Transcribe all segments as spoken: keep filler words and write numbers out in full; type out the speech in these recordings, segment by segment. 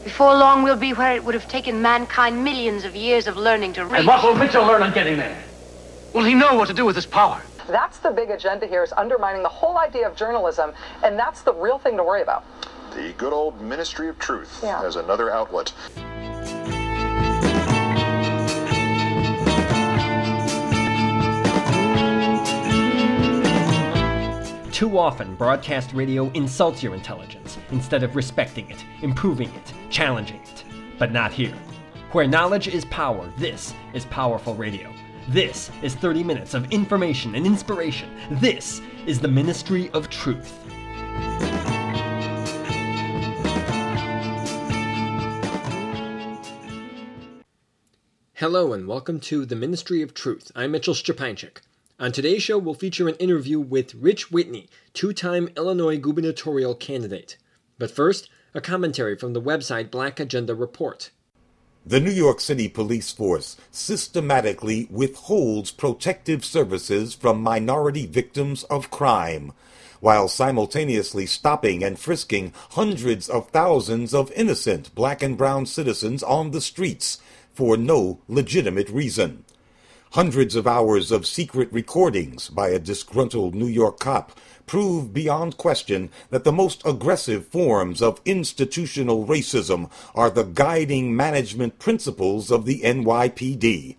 Before long, we'll be where it would have taken mankind millions of years of learning to reach. And what will Mitchell learn on getting there? Will he know what to do with his power? That's the big agenda here, is undermining the whole idea of journalism, and that's the real thing to worry about. The good old Ministry of Truth yeah. as another outlet. Too often, broadcast radio insults your intelligence instead of respecting it, improving it, challenging it. But not here. Where knowledge is power, this is powerful radio. This is thirty minutes of information and inspiration. This is the Ministry of Truth. Hello and welcome to the Ministry of Truth. I'm Mitchell Szczepańczyk. On today's show, we'll feature an interview with Rich Whitney, two-time Illinois gubernatorial candidate. But first, a commentary from the website Black Agenda Report. The New York City Police Force systematically withholds protective services from minority victims of crime, while simultaneously stopping and frisking hundreds of thousands of innocent black and brown citizens on the streets for no legitimate reason. Hundreds of hours of secret recordings by a disgruntled New York cop prove beyond question that the most aggressive forms of institutional racism are the guiding management principles of the N Y P D.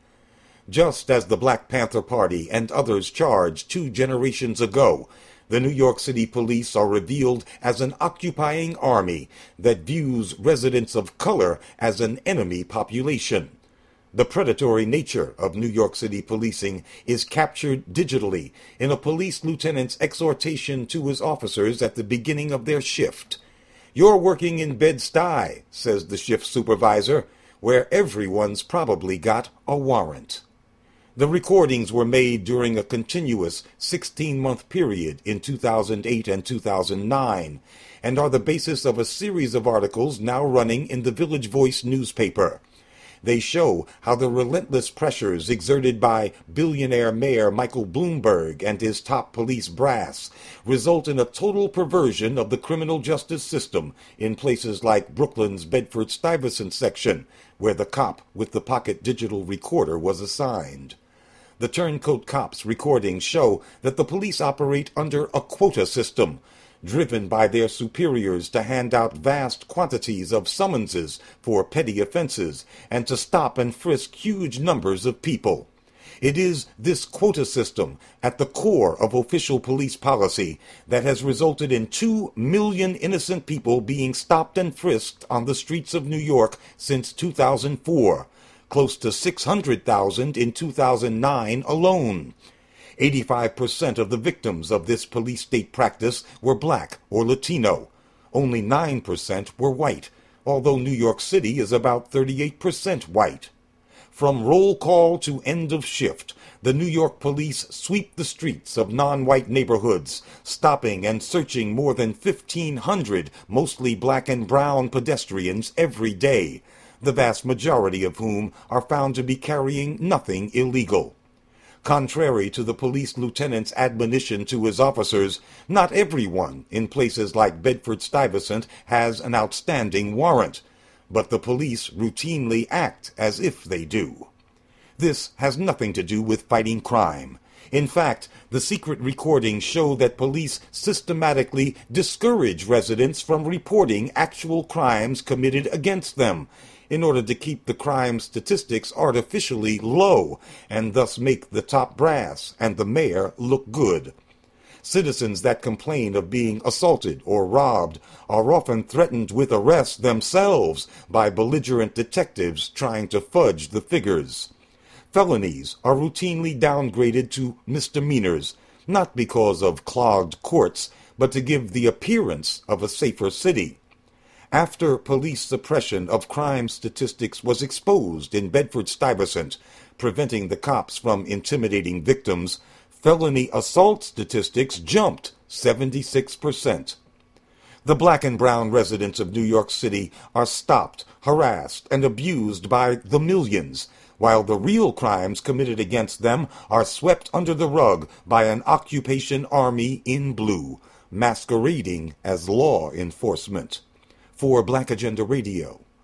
Just as the Black Panther Party and others charged two generations ago, the New York City Police are revealed as an occupying army that views residents of color as an enemy population. The predatory nature of New York City policing is captured digitally in a police lieutenant's exhortation to his officers at the beginning of their shift. "You're working in Bed-Stuy," says the shift supervisor, "where everyone's probably got a warrant." The recordings were made during a continuous sixteen-month period in two thousand eight and two thousand nine, and are the basis of a series of articles now running in the Village Voice newspaper. They show how the relentless pressures exerted by billionaire Mayor Michael Bloomberg and his top police brass result in a total perversion of the criminal justice system in places like Brooklyn's Bedford-Stuyvesant section, where the cop with the pocket digital recorder was assigned. The turncoat cops' recordings show that the police operate under a quota system, driven by their superiors to hand out vast quantities of summonses for petty offenses and to stop and frisk huge numbers of people. It is this quota system at the core of official police policy that has resulted in two million innocent people being stopped and frisked on the streets of New York since two thousand four, close to six hundred thousand in two thousand nine alone. eighty-five percent of the victims of this police state practice were black or Latino. Only nine percent were white, although New York City is about thirty-eight percent white. From roll call to end of shift, the New York police sweep the streets of non-white neighborhoods, stopping and searching more than fifteen hundred mostly black and brown pedestrians every day, the vast majority of whom are found to be carrying nothing illegal. Contrary to the police lieutenant's admonition to his officers, not everyone in places like Bedford-Stuyvesant has an outstanding warrant, but the police routinely act as if they do. This has nothing to do with fighting crime. In fact, the secret recordings show that police systematically discourage residents from reporting actual crimes committed against them, in order to keep the crime statistics artificially low and thus make the top brass and the mayor look good. Citizens that complain of being assaulted or robbed are often threatened with arrest themselves by belligerent detectives trying to fudge the figures. Felonies are routinely downgraded to misdemeanors, not because of clogged courts, but to give the appearance of a safer city. After police suppression of crime statistics was exposed in Bedford-Stuyvesant, preventing the cops from intimidating victims, felony assault statistics jumped seventy-six percent. The black and brown residents of New York City are stopped, harassed, and abused by the millions, while the real crimes committed against them are swept under the rug by an occupation army in blue, masquerading as law enforcement. For Black Agenda Radio,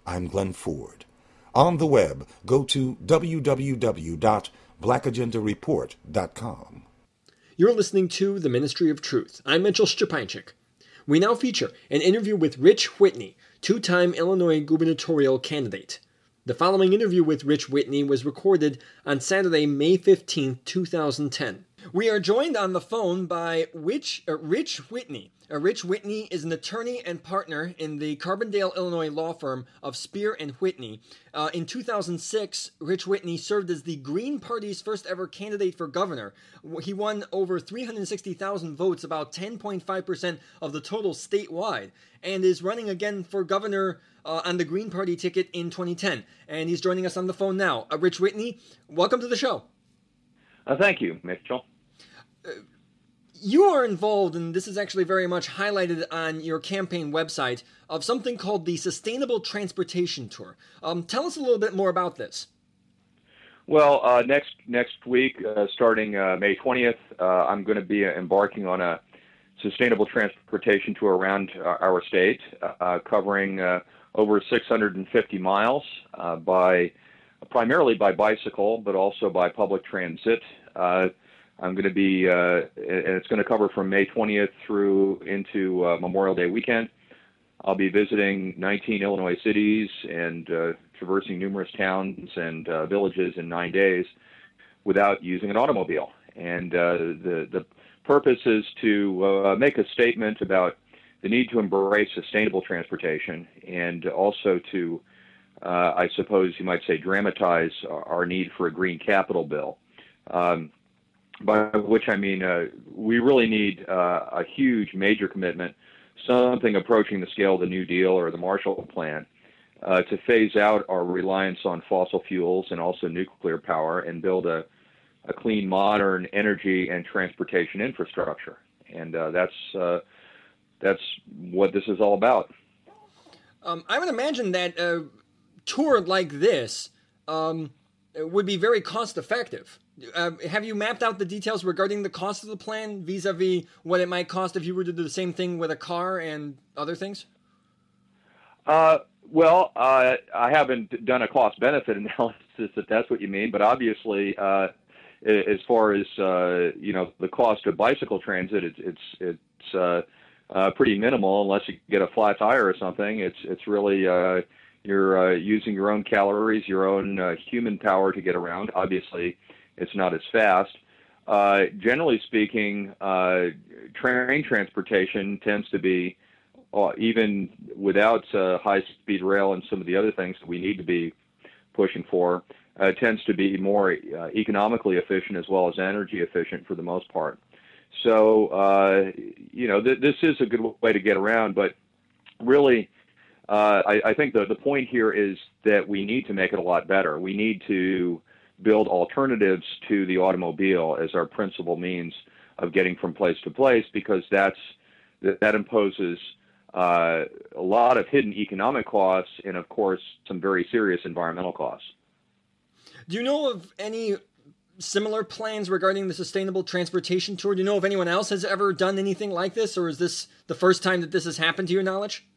I'm Glenn Ford. On the web, go to w w w dot black agenda report dot com. You're listening to The Ministry of Truth. I'm Mitchell Szczepańczyk. We now feature an interview with Rich Whitney, two-time Illinois gubernatorial candidate. The following interview with Rich Whitney was recorded on Saturday, May fifteenth, two thousand ten. We are joined on the phone by Rich, uh, Rich Whitney. Uh, Rich Whitney is an attorney and partner in the Carbondale, Illinois law firm of Spear and Whitney. Uh, in two thousand six, Rich Whitney served as the Green Party's first ever candidate for governor. He won over three hundred sixty thousand votes, about ten point five percent of the total statewide, and is running again for governor uh, on the Green Party ticket in twenty ten. And he's joining us on the phone now. Uh, Rich Whitney, welcome to the show. Uh, thank you, Mitchell. Uh, You are involved, and this is actually very much highlighted on your campaign website, of something called the Sustainable Transportation Tour. Um, tell us a little bit more about this. Well, uh, next next week, uh, starting uh, May twentieth, uh, I'm going to be embarking on a sustainable transportation tour around uh, our state, uh, covering uh, over six hundred fifty miles uh, by primarily by bicycle, but also by public transit. Uh, I'm going to be, uh, and it's going to cover from May twentieth through into uh, Memorial Day weekend. I'll be visiting nineteen Illinois cities and uh, traversing numerous towns and uh, villages in nine days without using an automobile. And uh, the, the purpose is to uh, make a statement about the need to embrace sustainable transportation and also to, uh, I suppose you might say, dramatize our need for a green capital bill. Um, By which I mean uh, we really need uh, a huge, major commitment, something approaching the scale of the New Deal or the Marshall Plan, uh, to phase out our reliance on fossil fuels and also nuclear power and build a, a clean, modern energy and transportation infrastructure. And uh, that's uh, that's what this is all about. Um, I would imagine that a tour like this um, would be very cost-effective. Uh, have you mapped out the details regarding the cost of the plan vis-a-vis what it might cost if you were to do the same thing with a car and other things? Uh, well, uh, I haven't done a cost-benefit analysis, if that's what you mean, but obviously, uh, as far as uh, you know, the cost of bicycle transit, it's it's it's uh, uh, pretty minimal unless you get a flat tire or something. It's it's really uh, you're uh, using your own calories, your own uh, human power to get around. Obviously, it's not as fast. Uh, generally speaking, uh, train transportation tends to be, uh, even without uh, high-speed rail and some of the other things that we need to be pushing for, uh, tends to be more uh, economically efficient as well as energy efficient for the most part. So, uh, you know, th- this is a good way to get around, but really, uh, I, I think the, the point here is that we need to make it a lot better. We need to build alternatives to the automobile as our principal means of getting from place to place, because that's that imposes uh, a lot of hidden economic costs and, of course, some very serious environmental costs. Do you know of any similar plans regarding the Sustainable Transportation Tour? Do you know if anyone else has ever done anything like this, or is this the first time that this has happened to your knowledge?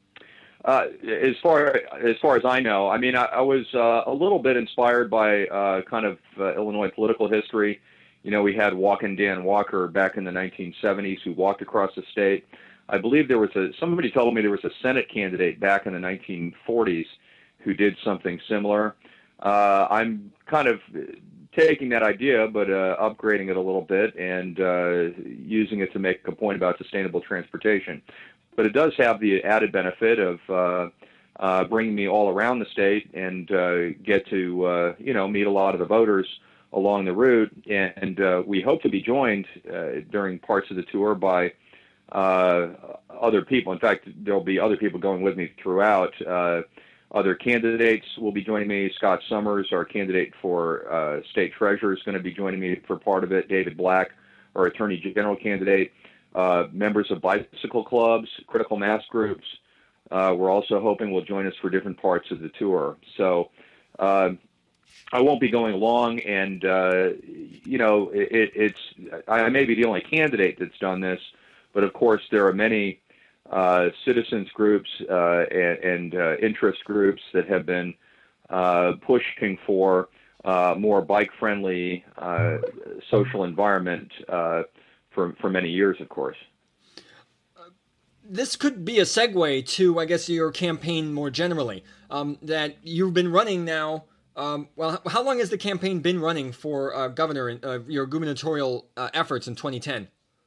Uh, as far as far as I know, I mean, I, I was uh, a little bit inspired by uh, kind of uh, Illinois political history. You know, we had Walkin' Dan Walker back in the nineteen seventies who walked across the state. I believe there was a somebody told me there was a Senate candidate back in the nineteen forties who did something similar. Uh, I'm kind of taking that idea, but uh, upgrading it a little bit and uh, using it to make a point about sustainable transportation. But it does have the added benefit of uh, uh, bringing me all around the state and uh, get to, uh, you know, meet a lot of the voters along the route. And uh, we hope to be joined uh, during parts of the tour by uh, other people. In fact, there'll be other people going with me throughout. Uh, other candidates will be joining me. Scott Summers, our candidate for uh, state treasurer, is going to be joining me for part of it. David Black, our attorney general candidate. Uh, members of bicycle clubs, critical mass groups, uh, we're also hoping will join us for different parts of the tour. So uh, I won't be going along, and, uh, you know, it, it's I may be the only candidate that's done this, but of course there are many uh, citizens groups uh, and, and uh, interest groups that have been uh, pushing for uh, more bike-friendly uh, social environment uh, for for many years, of course. This could be a segue to, I guess, your campaign more generally. Um, that you've been running now. Um, well, how long has the campaign been running for uh, governor? Uh, your gubernatorial uh, efforts in twenty ten.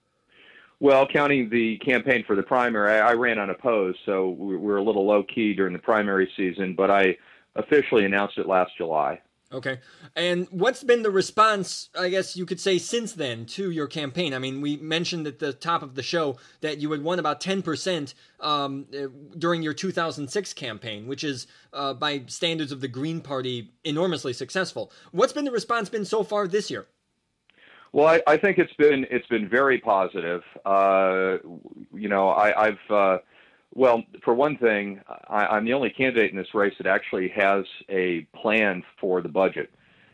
Well, counting the campaign for the primary, I, I ran unopposed, so we were a little low key during the primary season. But I officially announced it last July. Okay. And what's been the response, I guess you could say, since then to your campaign? I mean, we mentioned at the top of the show that you had won about ten percent um, during your two thousand six campaign, which is, uh, by standards of the Green Party, enormously successful. What's been the response been so far this year? Well, I, I think it's been it's been very positive. Uh, you know, I, I've uh, Well, for one thing, I, I'm the only candidate in this race that actually has a plan for the budget,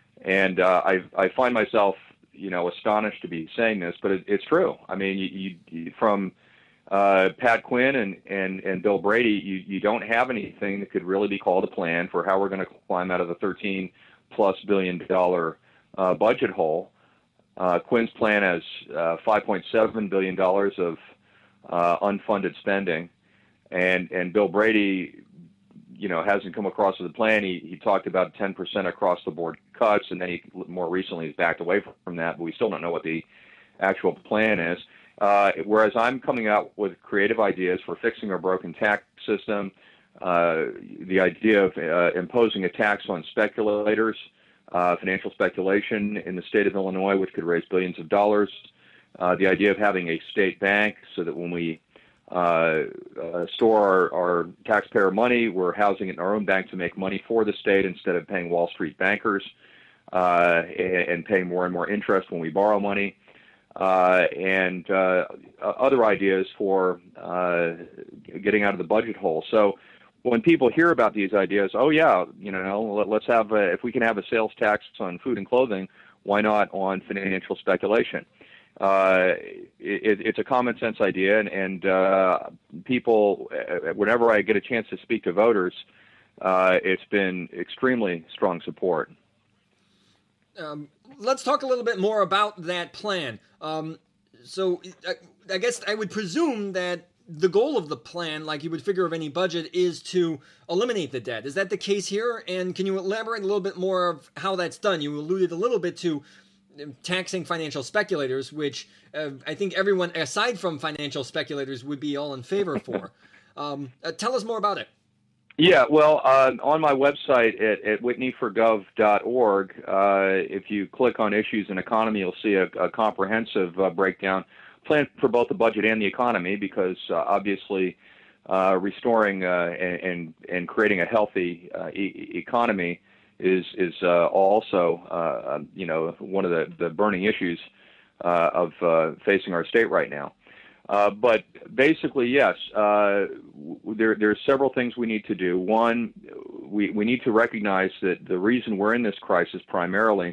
and uh, I, I find myself, you know, astonished to be saying this, but it, it's true. I mean, you, you, you, from uh, Pat Quinn and, and, and Bill Brady, you, you don't have anything that could really be called a plan for how we're going to climb out of the thirteen plus billion dollar uh, budget hole. Uh, Quinn's plan has uh, five point seven billion dollars of uh, unfunded spending. And and Bill Brady, you know, hasn't come across with a plan. He he talked about ten percent across the board cuts, and then he more recently has backed away from that. But we still don't know what the actual plan is. Uh, whereas I'm coming out with creative ideas for fixing our broken tax system, uh, the idea of uh, imposing a tax on speculators, uh, financial speculation in the state of Illinois, which could raise billions of dollars. Uh, the idea of having a state bank so that when we Uh, uh, store our, our taxpayer money, we're housing it in our own bank to make money for the state instead of paying Wall Street bankers uh, and, and paying more and more interest when we borrow money, uh, and uh, other ideas for uh, getting out of the budget hole. So when people hear about these ideas, oh yeah, you know, let, let's have a, if we can have a sales tax on food and clothing, why not on financial speculation? Uh, it, it's a common sense idea, and, and uh, people, whenever I get a chance to speak to voters, uh, it's been extremely strong support. Um, let's talk a little bit more about that plan. Um, so I, I guess I would presume that the goal of the plan, like you would figure of any budget, is to eliminate the debt. Is that the case here? And can you elaborate a little bit more of how that's done? You alluded a little bit to taxing financial speculators, which uh, I think everyone aside from financial speculators would be all in favor for. um, uh, tell us more about it. Yeah, well, uh, on my website at, at whitney for gov dot org, uh, if you click on issues and economy, you'll see a, a comprehensive uh, breakdown plan for both the budget and the economy, because uh, obviously uh, restoring uh, and, and and creating a healthy uh, e- economy is is uh, also uh, you know one of the, the burning issues uh, of uh, facing our state right now. Uh, but basically, yes, uh, there there are several things we need to do. One, we we need to recognize that the reason we're in this crisis primarily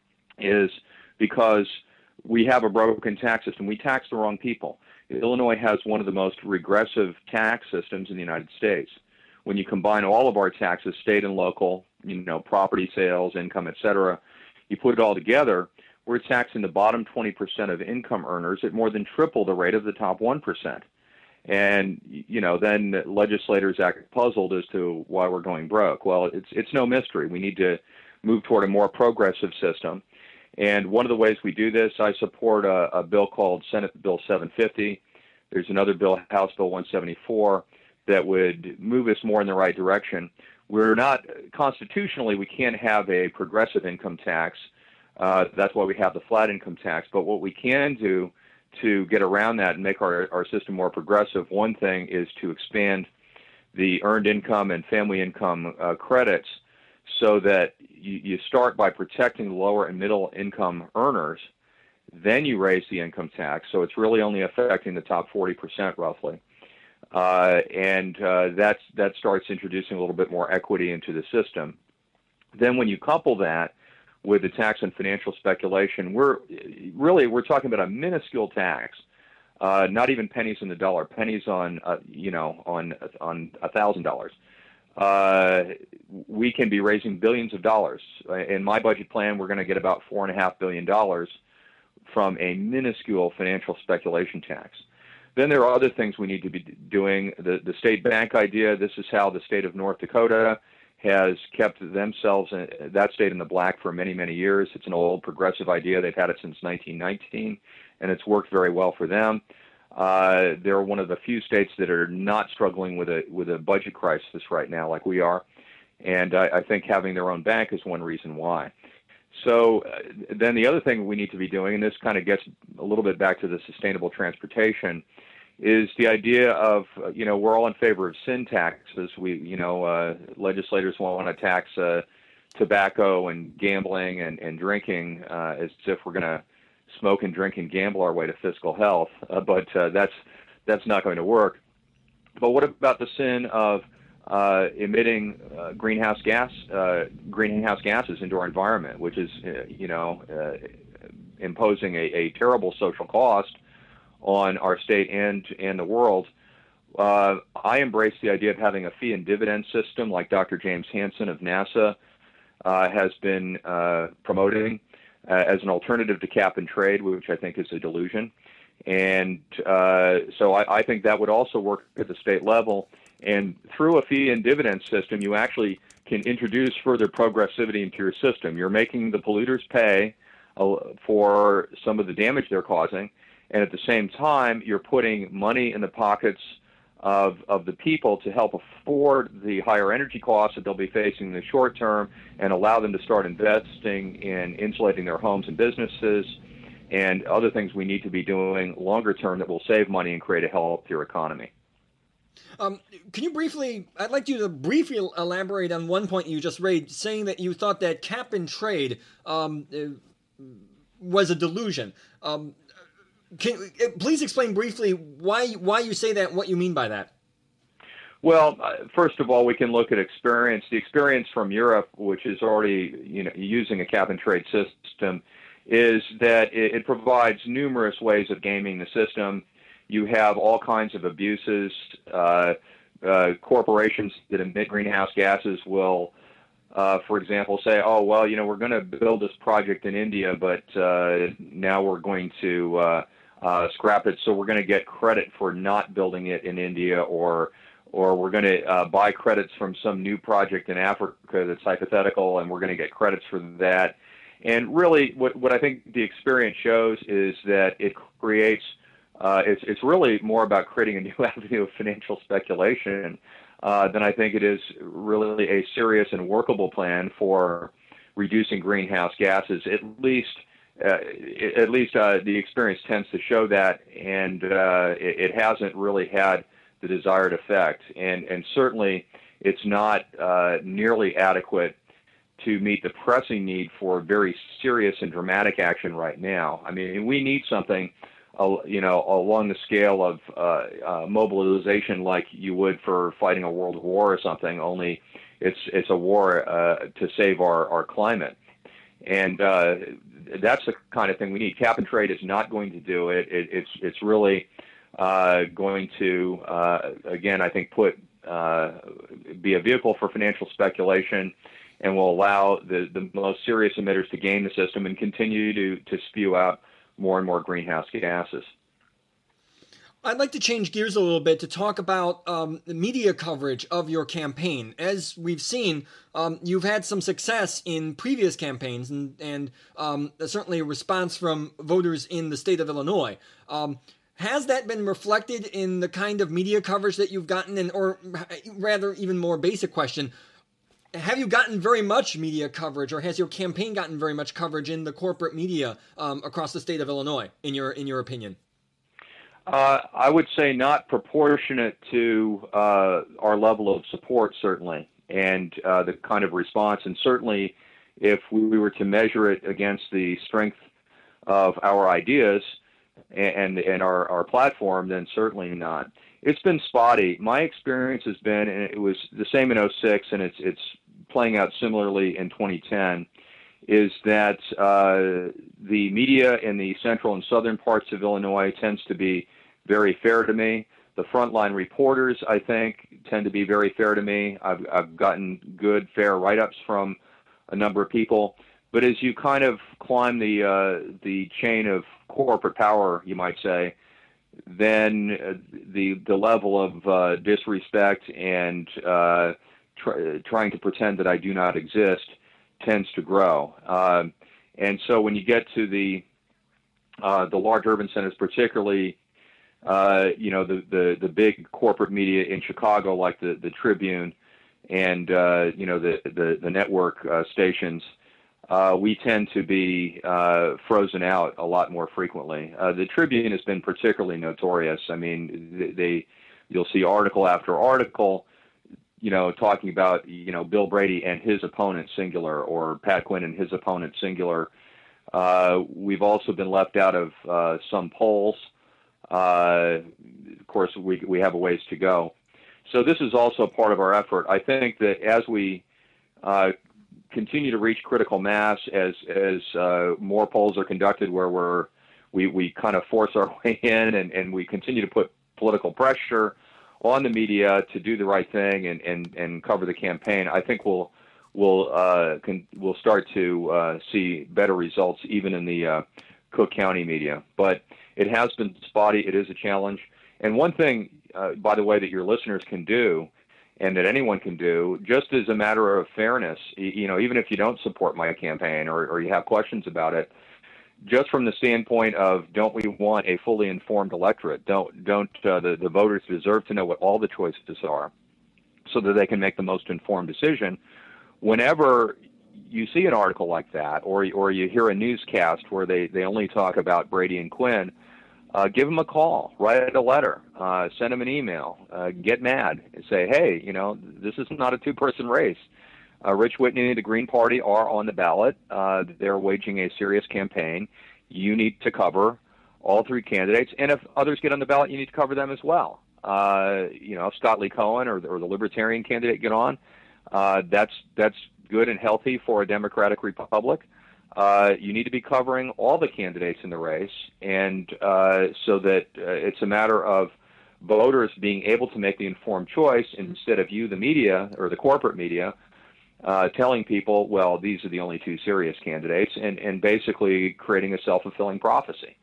is because we have a broken tax system. We tax the wrong people. Illinois has one of the most regressive tax systems in the United States. When you combine all of our taxes, state and local, you know, property sales, income, et cetera, you put it all together, we're taxing the bottom twenty percent of income earners at more than triple the rate of the top one percent. And, you know, then legislators act puzzled as to why we're going broke. Well, it's it's no mystery. We need to move toward a more progressive system. And one of the ways we do this, I support a, a bill called Senate Bill seven fifty. There's another bill, House Bill one seventy-four, that would move us more in the right direction. We're not, constitutionally, we can't have a progressive income tax. Uh, that's why we have the flat income tax. But what we can do to get around that and make our, our system more progressive, one thing is to expand the earned income and family income uh, credits so that you, you start by protecting the lower and middle income earners, then you raise the income tax. So it's really only affecting the top forty percent roughly. Uh, and uh, that's, that starts introducing a little bit more equity into the system. Then when you couple that with the tax on financial speculation, we're really, we're talking about a minuscule tax. uh, not even pennies in the dollar, pennies on, uh, you know, on on a thousand dollars. We can be raising billions of dollars. In my budget plan, we're going to get about four and a half billion dollars from a minuscule financial speculation tax. Then there are other things we need to be doing. The, the state bank idea, this is how the state of North Dakota has kept themselves, in, that state in the black for many, many years. It's an old progressive idea. They've had it since nineteen nineteen, and it's worked very well for them. Uh, they're one of the few states that are not struggling with a with a budget crisis right now like we are, and I, I think having their own bank is one reason why. So uh, then the other thing we need to be doing, and this kind of gets a little bit back to the sustainable transportation, is the idea of, uh, you know, we're all in favor of sin taxes. We, you know, uh, legislators want to tax uh, tobacco and gambling and, and drinking uh, as if we're going to smoke and drink and gamble our way to fiscal health. Uh, but uh, that's that's not going to work. But what about the sin of uh, emitting uh, greenhouse gas uh, greenhouse gases into our environment, which is, uh, you know, uh, imposing a, a terrible social cost on our state and and the world. Uh, I embrace the idea of having a fee and dividend system like Doctor James Hansen of NASA uh, has been uh, promoting uh, as an alternative to cap and trade, which I think is a delusion. And uh, so I, I think that would also work at the state level. And through a fee and dividend system, you actually can introduce further progressivity into your system. You're making the polluters pay uh, for some of the damage they're causing, and at the same time, you're putting money in the pockets of of the people to help afford the higher energy costs that they'll be facing in the short term and allow them to start investing in insulating their homes and businesses and other things we need to be doing longer term that will save money and create a healthier economy. Um, can you briefly, I'd like you to briefly elaborate on one point you just raised, saying that you thought that cap and trade um, was a delusion. Um, Can, please explain briefly why why you say that and what you mean by that. Well, uh, first of all, we can look at experience. The experience from Europe, which is already you know using a cap and trade system, is that it, it provides numerous ways of gaming the system. You have all kinds of abuses. Uh, uh, corporations that emit greenhouse gases will, Uh, for example, say, oh, well, you know, we're going to build this project in India, but uh, now we're going to uh, uh, scrap it, so we're going to get credit for not building it in India, or or we're going to uh, buy credits from some new project in Africa that's hypothetical, and we're going to get credits for that. And really, what, what I think the experience shows is that it creates, uh, it's, it's really more about creating a new avenue of financial speculation Uh, then I think it is really a serious and workable plan for reducing greenhouse gases. At least, uh, at least uh, the experience tends to show that, and uh, it, it hasn't really had the desired effect. And and certainly, it's not uh, nearly adequate to meet the pressing need for very serious and dramatic action right now. I mean, we need something, Uh, you know, along the scale of uh, uh, mobilization like you would for fighting a world war or something, only it's it's a war uh, to save our, our climate. And uh, that's the kind of thing we need. Cap and trade is not going to do it. it it's it's really uh, going to, uh, again, I think, put uh, be a vehicle for financial speculation and will allow the, the most serious emitters to game the system and continue to, to spew out more and more greenhouse gases. I'd like to change gears a little bit to talk about um, the media coverage of your campaign. As we've seen, um, you've had some success in previous campaigns and, and um, certainly a response from voters in the state of Illinois. Um, has that been reflected in the kind of media coverage that you've gotten? And, or rather, even more basic question, have you gotten very much media coverage, or has your campaign gotten very much coverage in the corporate media um, across the state of Illinois, in your in your opinion? Uh, I would say not proportionate to uh, our level of support, certainly, and uh, the kind of response. And certainly, if we were to measure it against the strength of our ideas and and our, our platform, then certainly not. It's been spotty. My experience has been, and it was the same in oh six, and it's it's playing out similarly in twenty ten, is that uh, the media in the central and southern parts of Illinois tends to be very fair to me. The frontline reporters, I think, tend to be very fair to me. I've, I've gotten good, fair write-ups from a number of people. But as you kind of climb the uh, the chain of corporate power, you might say, then uh, the the level of uh, disrespect and uh, tr- trying to pretend that I do not exist tends to grow. Uh, and so when you get to the uh, the large urban centers, particularly, uh, you know, the, the, the big corporate media in Chicago, like the, the Tribune and, uh, you know, the, the, the network uh, stations, uh, we tend to be uh, frozen out a lot more frequently. Uh, the Tribune has been particularly notorious. I mean, they, you'll see article after article, you know, talking about, you know, Bill Brady and his opponent, singular, or Pat Quinn and his opponent, singular. Uh, we've also been left out of uh, some polls. Uh, of course, we we have a ways to go. So this is also part of our effort. I think that as we uh, continue to reach critical mass, as as uh, more polls are conducted where we're we we kind of force our way in, and, and we continue to put political pressure on the media to do the right thing and, and, and cover the campaign, I think we'll we'll uh, can, we'll start to uh, see better results even in the uh, Cook County media. But it has been spotty. It is a challenge. And one thing, uh, by the way, that your listeners can do, and that anyone can do, just as a matter of fairness, you know, even if you don't support my campaign or, or you have questions about it, just from the standpoint of, don't we want a fully informed electorate? Don't don't uh, the, the voters deserve to know what all the choices are so that they can make the most informed decision. Whenever you see an article like that, or or you hear a newscast where they, they only talk about Brady and Quinn, uh, give them a call, write a letter, uh, send them an email, uh, get mad and say, hey, you know, this is not a two-person race. Uh, Rich Whitney and the Green Party are on the ballot. Uh, they're waging a serious campaign. You need to cover all three candidates, and if others get on the ballot, you need to cover them as well. Uh, you know, if Scott Lee Cohen or, or the Libertarian candidate get on, uh, that's that's good and healthy for a democratic republic. Uh, you need to be covering all the candidates in the race, and uh, so that uh, it's a matter of voters being able to make the informed choice instead of you, the media, or the corporate media, uh, telling people, well, these are the only two serious candidates, and, and basically creating a self-fulfilling prophecy.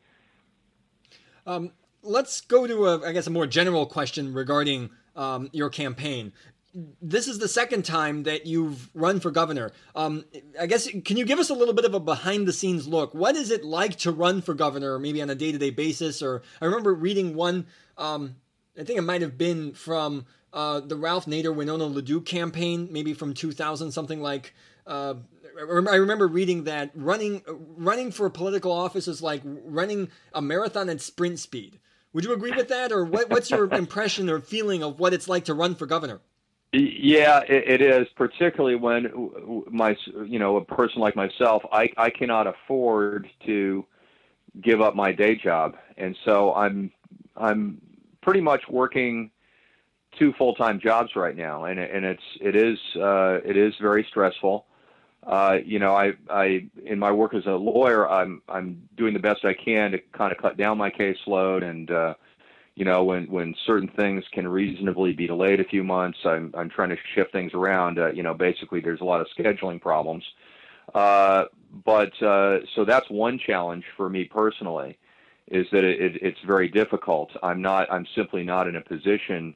Um, let's go to, a, I guess, a more general question regarding um, your campaign. This is the second time that you've run for governor. Um, I guess, can you give us a little bit of a behind-the-scenes look? What is it like to run for governor, maybe on a day-to-day basis? Or I remember reading one, um, I think it might have been from uh, the Ralph Nader Winona LaDuke campaign, maybe from two thousand, something like. Uh, I remember reading that running running for political office is like running a marathon at sprint speed. Would you agree with that, or what, what's your impression or feeling of what it's like to run for governor? Yeah, it, it is, particularly when my, you know, a person like myself, I, I cannot afford to give up my day job, and so I'm I'm pretty much working two full-time jobs right now, and and it's it is uh, it is very stressful. Uh, you know, I I in my work as a lawyer, I'm I'm doing the best I can to kind of cut down my caseload, and uh, you know, when, when certain things can reasonably be delayed a few months, I'm I'm trying to shift things around. Uh, you know, basically, there's a lot of scheduling problems. Uh, but uh, so that's one challenge for me personally, is that it, it, it's very difficult. I'm not. I'm simply not in a position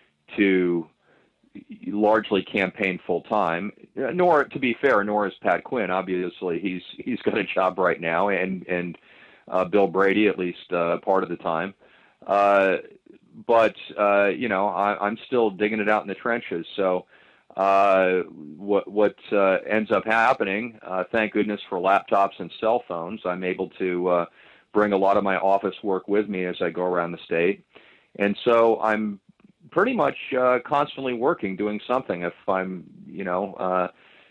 to largely campaign full time. Nor, to be fair, nor is Pat Quinn. Obviously, he's he's got a job right now, and and uh, Bill Brady at least uh, part of the time. Uh, but, uh, you know, I, I'm still digging it out in the trenches. So, uh, what, what, uh, ends up happening, uh, thank goodness for laptops and cell phones, I'm able to, uh, bring a lot of my office work with me as I go around the state. And so I'm pretty much, uh, constantly working, doing something. If I'm, you know, uh,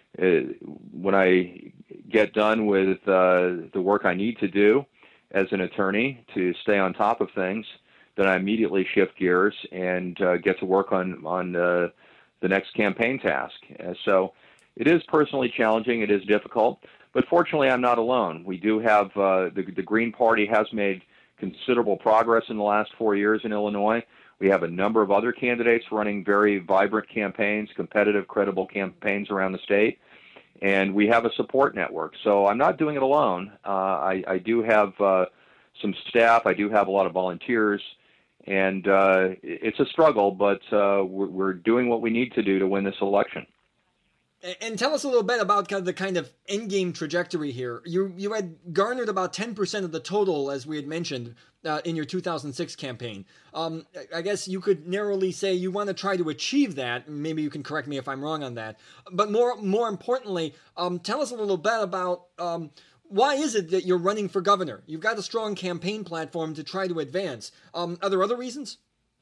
when I get done with, uh, the work I need to do as an attorney to stay on top of things, then I immediately shift gears and uh, get to work on on uh, the next campaign task. Uh, so it is personally challenging. It is difficult, but fortunately, I'm not alone. We do have uh, the the Green Party has made considerable progress in the last four years in Illinois. We have a number of other candidates running very vibrant campaigns, competitive, credible campaigns around the state, and we have a support network. So I'm not doing it alone. Uh, I, I do have uh, some staff. I do have a lot of volunteers, and uh, it's a struggle, but uh, we're, we're doing what we need to do to win this election. And tell us a little bit about kind of the kind of endgame trajectory here. You you had garnered about ten percent of the total, as we had mentioned, uh, in your two thousand six campaign. Um, I guess you could narrowly say you want to try to achieve that. Maybe you can correct me if I'm wrong on that. But more more importantly, um, tell us a little bit about um, why is it that you're running for governor? You've got a strong campaign platform to try to advance. Um, are there other reasons?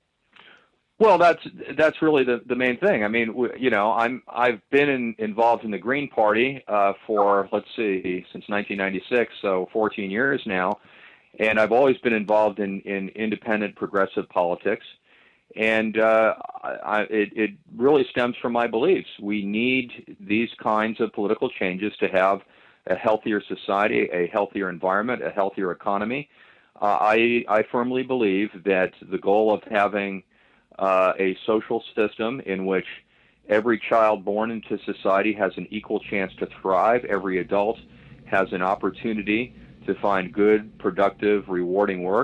Well, that's that's really the, the main thing. I mean, you know, I'm I've been in, involved in the Green Party uh, for let's see since nineteen ninety-six, so fourteen years now, and I've always been involved in, in independent progressive politics, and uh, I, it it really stems from my beliefs. We need these kinds of political changes to have a healthier society, a healthier environment, a healthier economy. Uh, I I firmly believe that the goal of having Uh, a social system in which every child born into society has an equal chance to thrive, every adult has an opportunity to find good, productive, rewarding work.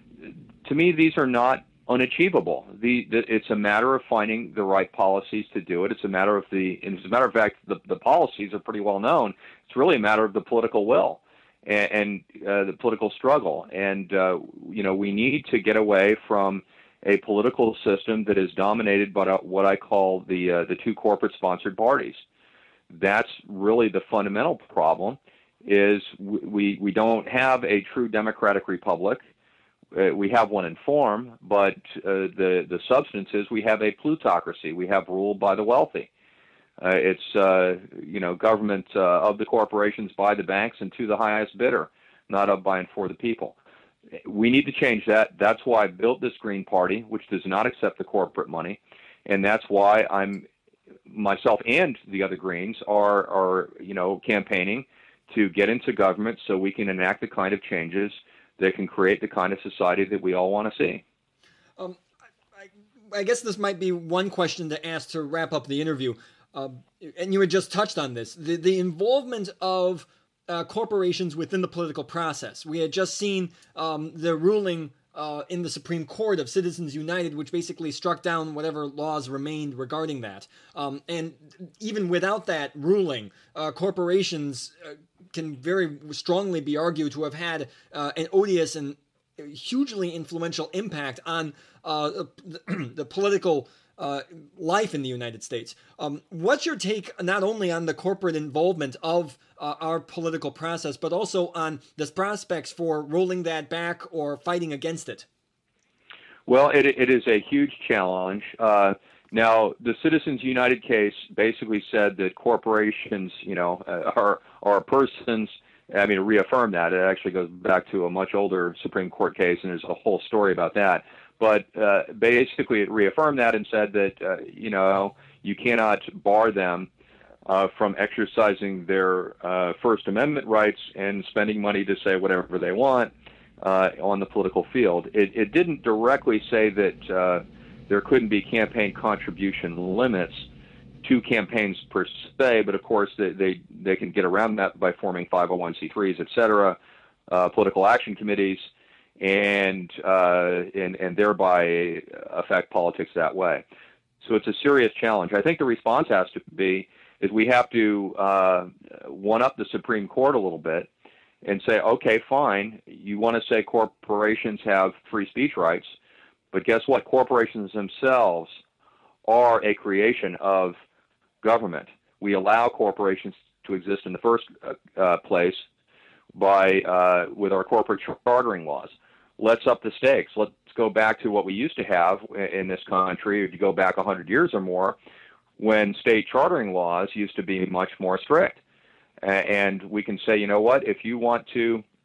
To me, these are not unachievable. The, the, it's a matter of finding the right policies to do it. It's a matter of the, and as a matter of fact, the, the policies are pretty well known. It's really a matter of the political will and, and uh, the political struggle. And, uh, you know, we need to get away from a political system that is dominated by what I call the uh, the two corporate-sponsored parties. That's really the fundamental problem. Is we we don't have a true democratic republic. Uh, we have one in form, but uh, the the substance is we have a plutocracy. We have rule by the wealthy. Uh, it's uh, you know government uh, of the corporations by the banks and to the highest bidder, not of by and for the people. We need to change that. That's why I built this Green Party, which does not accept the corporate money, and that's why I'm myself and the other Greens are are you know campaigning to get into government so we can enact the kind of changes that can create the kind of society that we all want to see. Um, I, I guess this might be one question to ask to wrap up the interview, uh, and you had just touched on this: the the involvement of Uh, corporations within the political process. We had just seen um, the ruling uh, in the Supreme Court of Citizens United, which basically struck down whatever laws remained regarding that. Um, and even without that ruling, uh, corporations uh, can very strongly be argued to have had uh, an odious and hugely influential impact on uh, the, the political Uh, life in the United States. Um, what's your take not only on the corporate involvement of uh, our political process, but also on the prospects for rolling that back or fighting against it? Well, it, it is a huge challenge. Uh, now, the Citizens United case basically said that corporations, you know, are are persons. I mean, to reaffirm that, it actually goes back to a much older Supreme Court case, and there's a whole story about that. But uh, basically, it reaffirmed that and said that, uh, you know, you cannot bar them uh, from exercising their uh, First Amendment rights and spending money to say whatever they want uh, on the political field. It, it didn't directly say that uh, there couldn't be campaign contribution limits to campaigns per se, but of course they, they, they can get around that by forming five oh one c threes, et cetera, uh, political action committees, and uh, and and thereby affect politics that way. So it's a serious challenge. I think the response has to be is we have to uh, one up the Supreme Court a little bit and say, okay, fine, you want to say corporations have free speech rights, but guess what? Corporations themselves are a creation of government. We allow corporations to exist in the first uh, uh, place by uh, with our corporate chartering laws. Let's up the stakes. Let's go back to what we used to have in this country, to go back one hundred years or more, when state chartering laws used to be much more strict. And we can say, you know what, if you want to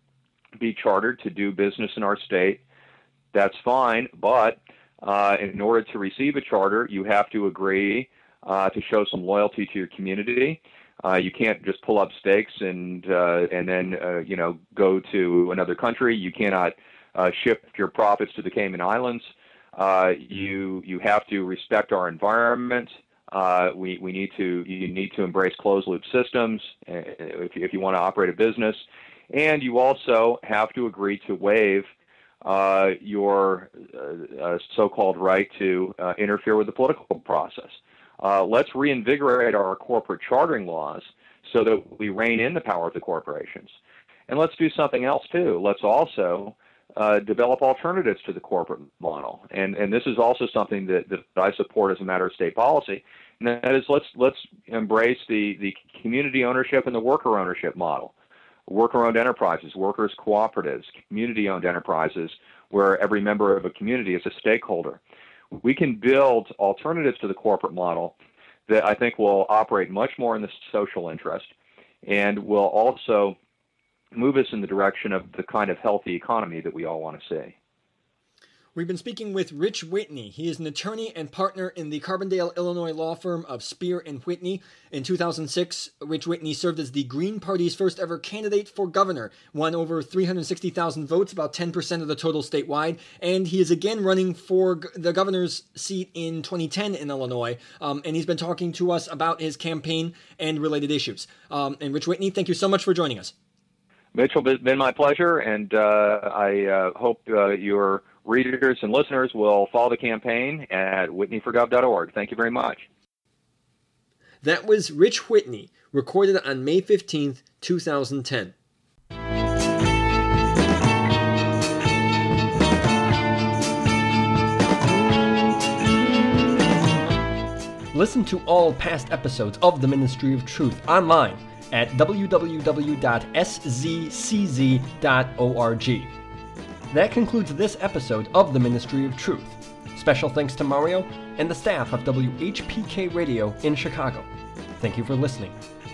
be chartered to do business in our state, that's fine, but uh, in order to receive a charter, you have to agree uh, to show some loyalty to your community. Uh, you can't just pull up stakes and uh, and then uh, you know go to another country. You cannot uh, shift your profits to the Cayman Islands. Uh, you you have to respect our environment. Uh, we we need to you need to embrace closed loop systems if you, if you want to operate a business, and you also have to agree to waive uh, your uh, uh, so-called right to uh, interfere with the political process. Uh, let's reinvigorate our corporate chartering laws so that we rein in the power of the corporations. And let's do something else too. Let's also uh, develop alternatives to the corporate model. And and this is also something that, that I support as a matter of state policy. And that is let's let's embrace the, the community ownership and the worker ownership model. Worker-owned enterprises, workers' cooperatives, community-owned enterprises where every member of a community is a stakeholder. We can build alternatives to the corporate model that I think will operate much more in the social interest and will also move us in the direction of the kind of healthy economy that we all want to see. We've been speaking with Rich Whitney. He is an attorney and partner in the Carbondale, Illinois law firm of Spear and Whitney. In two thousand six, Rich Whitney served as the Green Party's first ever candidate for governor, won over three hundred sixty thousand votes, about ten percent of the total statewide, and he is again running for the governor's seat in twenty ten in Illinois, um, and he's been talking to us about his campaign and related issues. Um, and Rich Whitney, thank you so much for joining us. Mitchell, it's been my pleasure, and uh, I uh, hope uh, your readers and listeners will follow the campaign at whitney for gov dot org. Thank you very much. That was Rich Whitney, recorded on May fifteenth, two thousand ten. Listen to all past episodes of the Ministry of Truth online at w w w dot s z c z dot org. That concludes this episode of the Ministry of Truth. Special thanks to Mario and the staff of W H P K Radio in Chicago. Thank you for listening.